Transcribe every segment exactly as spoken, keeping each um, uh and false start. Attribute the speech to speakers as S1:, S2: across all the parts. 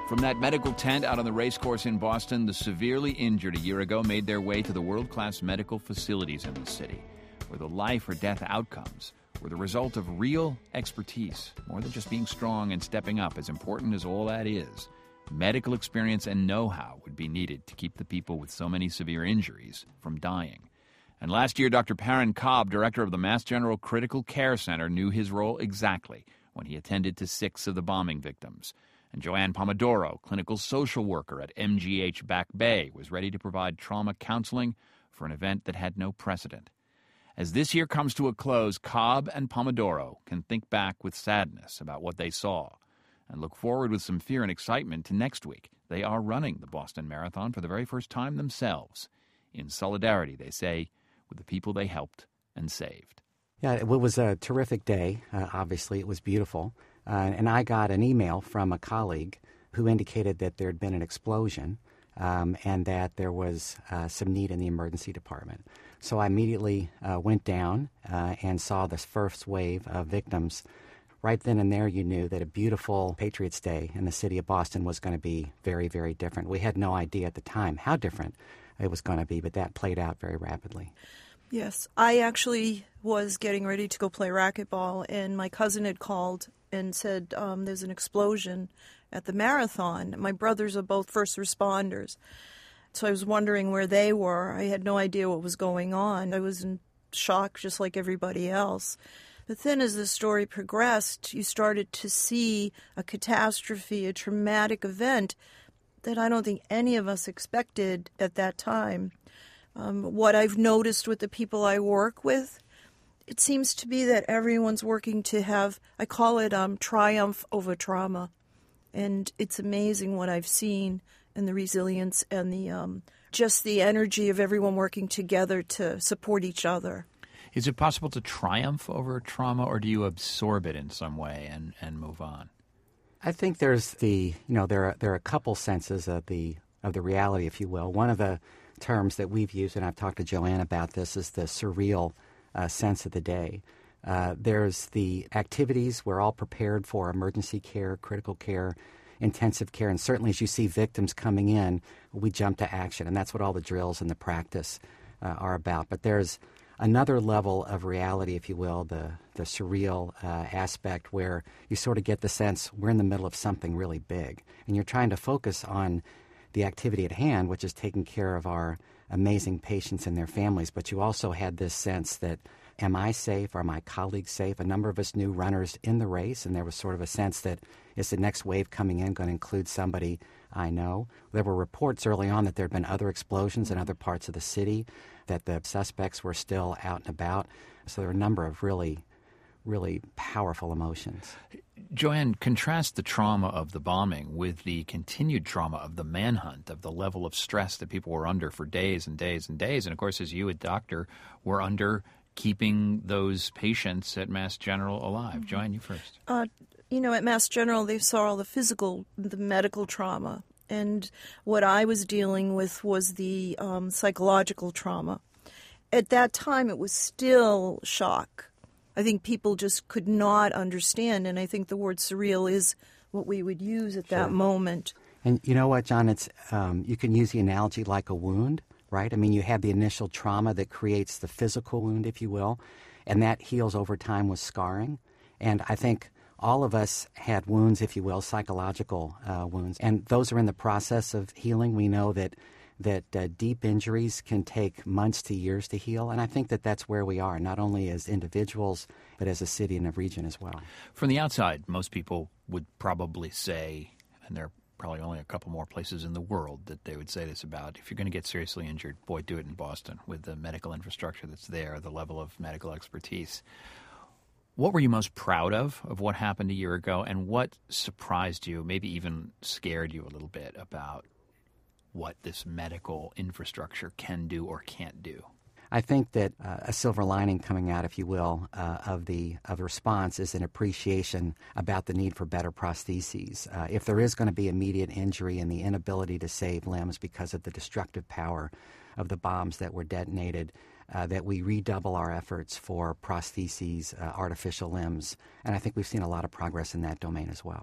S1: From that medical tent out on the racecourse in Boston, the severely injured a year ago made their way to the world-class medical facilities in the city, where the life or death outcomes were the result of real expertise. More than just being strong and stepping up, as important as all that is, medical experience and know-how would be needed to keep the people with so many severe injuries from dying. And last year, Doctor Perrin Cobb, director of the Mass General Critical Care Center, knew his role exactly when he attended to six of the bombing victims. And Joanne Pomodoro, clinical social worker at M G H Back Bay, was ready to provide trauma counseling for an event that had no precedent. As this year comes to a close, Cobb and Pomodoro can think back with sadness about what they saw and look forward with some fear and excitement to next week. They are running the Boston Marathon for the very first time themselves, in solidarity, they say, with the people they helped and saved.
S2: Yeah, it was a terrific day. Uh, obviously, it was beautiful. Uh, and I got an email from a colleague who indicated that there had been an explosion um, and that there was uh, some need in the emergency department. So I immediately uh, went down uh, and saw this first wave of victims. Right then and there, you knew that a beautiful Patriots' Day in the city of Boston was going to be very, very different. We had no idea at the time how different it was going to be, but that played out very rapidly.
S3: Yes, I actually was getting ready to go play racquetball, and my cousin had called and said um, there's an explosion at the marathon. My brothers are both first responders, so I was wondering where they were. I had no idea what was going on. I was in shock just like everybody else. But then as the story progressed, you started to see a catastrophe, a traumatic event that I don't think any of us expected at that time. Um, what I've noticed with the people I work with, it seems to be that everyone's working to have, I call it um, triumph over trauma. And it's amazing what I've seen and the resilience and the um, just the energy of everyone working together to support each other.
S1: Is it possible to triumph over trauma, or do you absorb it in some way and, and move on?
S2: I think there's the, you know, there are, there are a couple senses of the of the reality, if you will. One of the terms that we've used, and I've talked to Joanne about this, is the surreal uh, sense of the day. Uh, there's the activities. We're all prepared for emergency care, critical care, intensive care, and certainly as you see victims coming in, we jump to action, and that's what all the drills and the practice uh, are about. But there's another level of reality, if you will, the, the surreal uh, aspect where you sort of get the sense we're in the middle of something really big, and you're trying to focus on the activity at hand, which is taking care of our amazing patients and their families. But you also had this sense that, am I safe? Are my colleagues safe? A number of us knew runners in the race, and there was sort of a sense that, is the next wave coming in going to include somebody I know? There were reports early on that there had been other explosions in other parts of the city, that the suspects were still out and about. So there were a number of really, really powerful emotions.
S1: Joanne, contrast the trauma of the bombing with the continued trauma of the manhunt, of the level of stress that people were under for days and days and days. And, of course, as you, a doctor, were under keeping those patients at Mass General alive. Mm-hmm. Joanne, you first.
S3: Uh, you know, at Mass General, they saw all the physical, the medical trauma. And what I was dealing with was the um, psychological trauma. At that time, it was still shock. I think people just could not understand, and I think the word surreal is what we would use at that
S2: Sure.
S3: moment.
S2: And you know what, John? It's um, you can use the analogy like a wound, right? I mean, you have the initial trauma that creates the physical wound, if you will, and that heals over time with scarring. And I think all of us had wounds, if you will, psychological uh, wounds, and those are in the process of healing. We know that that uh, deep injuries can take months to years to heal, and I think that that's where we are, not only as individuals, but as a city and a region as well.
S1: From the outside, most people would probably say, and there are probably only a couple more places in the world that they would say this about, if you're going to get seriously injured, boy, do it in Boston with the medical infrastructure that's there, the level of medical expertise. What were you most proud of, of what happened a year ago, and what surprised you, maybe even scared you a little bit about what this medical infrastructure can do or can't do?
S2: I think that uh, a silver lining coming out, if you will, uh, of the of the response is an appreciation about the need for better prostheses. Uh, if there is going to be immediate injury and the inability to save limbs because of the destructive power of the bombs that were detonated, uh, that we redouble our efforts for prostheses, uh, artificial limbs. And I think we've seen a lot of progress in that domain as well.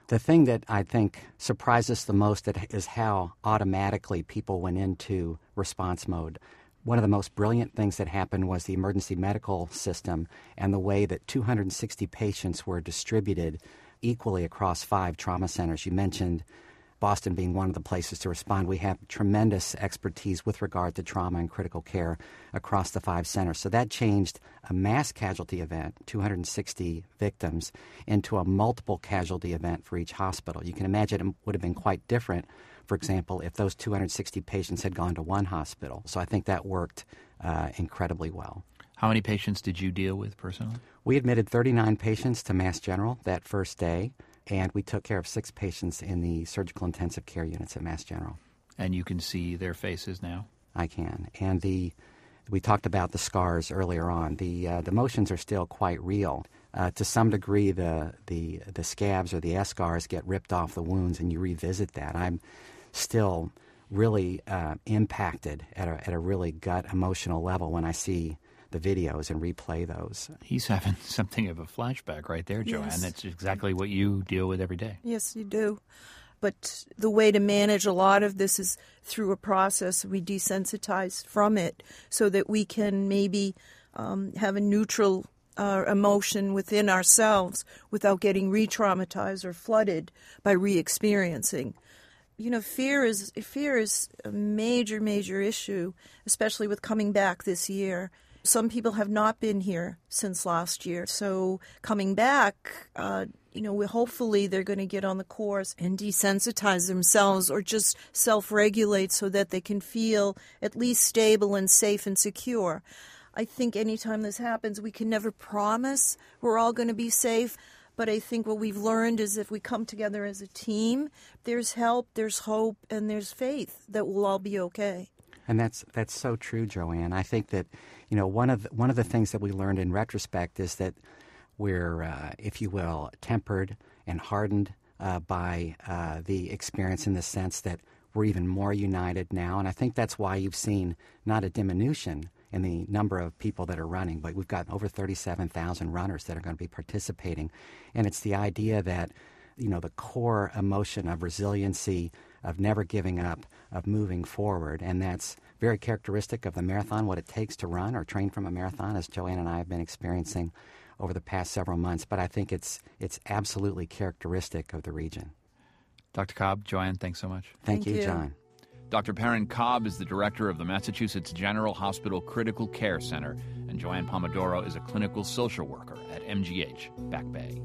S2: The thing that I think surprised us the most is how automatically people went into response mode. One of the most brilliant things that happened was the emergency medical system and the way that two hundred sixty patients were distributed equally across five trauma centers. You mentioned Boston being one of the places to respond. We have tremendous expertise with regard to trauma and critical care across the five centers. So that changed a mass casualty event, two hundred sixty victims, into a multiple casualty event for each hospital. You can imagine it would have been quite different, for example, if those two hundred sixty patients had gone to one hospital. So I think that worked uh, incredibly well.
S1: How many patients did you deal with personally?
S2: We admitted thirty-nine patients to Mass General that first day, and we took care of six patients in the surgical intensive care units at Mass General.
S1: And you can see their faces now?
S2: I can. And the we talked about the scars earlier on. The uh, the motions are still quite real. Uh, to some degree, the, the the scabs or the eschars get ripped off the wounds, and you revisit that. I'm still really uh, impacted at a, at a really gut emotional level when I see the videos and replay those.
S1: He's having something of a flashback right there, Joanne.
S3: Yes.
S1: That's exactly what you deal with every day.
S3: Yes, you do. But the way to manage a lot of this is through a process. We desensitize from it so that we can maybe um, have a neutral uh, emotion within ourselves without getting re-traumatized or flooded by re-experiencing. You know, fear is fear is a major, major issue, especially with coming back this year. Some people have not been here since last year, so coming back, uh, you know, we, hopefully they're going to get on the course and desensitize themselves or just self-regulate so that they can feel at least stable and safe and secure. I think anytime this happens, we can never promise we're all going to be safe, but I think what we've learned is if we come together as a team, there's help, there's hope, and there's faith that we'll all be okay.
S2: And that's that's so true, Joanne. I think that, you know, one of the, one of the things that we learned in retrospect is that we're, uh, if you will, tempered and hardened uh, by uh, the experience in the sense that we're even more united now. And I think that's why you've seen not a diminution in the number of people that are running, but we've got over thirty-seven thousand runners that are going to be participating. And it's the idea that, you know, the core emotion of resiliency, of never giving up, of moving forward. And that's very characteristic of the marathon, what it takes to run or train from a marathon, as Joanne and I have been experiencing over the past several months. But I think it's it's absolutely characteristic of the region.
S1: Doctor Cobb, Joanne, thanks so much.
S2: Thank,
S3: Thank
S2: you,
S3: you,
S2: John.
S1: Doctor Perrin Cobb is the director of the Massachusetts General Hospital Critical Care Center, and Joanne Pomodoro is a clinical social worker at M G H Back Bay.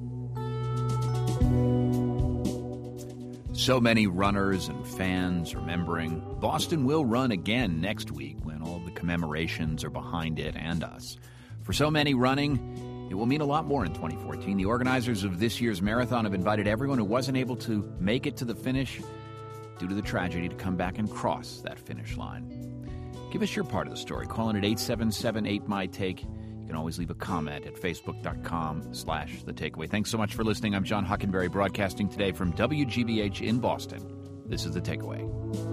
S1: So many runners and fans remembering. Boston will run again next week when all the commemorations are behind it and us. For so many running, it will mean a lot more in twenty fourteen. The organizers of this year's marathon have invited everyone who wasn't able to make it to the finish due to the tragedy to come back and cross that finish line. Give us your part of the story. Call in at eight seven seven eight M Y Take. You can always leave a comment at facebook.com slash the takeaway. Thanks so much for listening. I'm John Hockenberry, broadcasting today from W G B H in Boston. This is The Takeaway.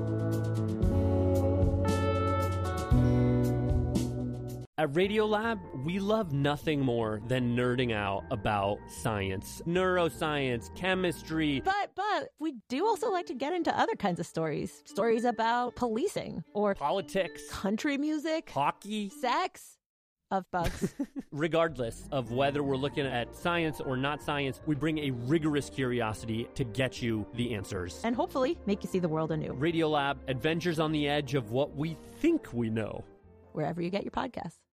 S4: At Radiolab, we love nothing more than nerding out about science, neuroscience, chemistry.
S5: But, but, we do also like to get into other kinds of stories. Stories about policing or
S4: Politics.
S5: country music,
S4: Hockey.
S5: sex, of bugs.
S4: Regardless of whether we're looking at science or not science, we bring a rigorous curiosity to get you the answers.
S5: And hopefully make you see the world anew.
S4: Radiolab, adventures on the edge of what we think we know.
S5: Wherever you get your podcasts.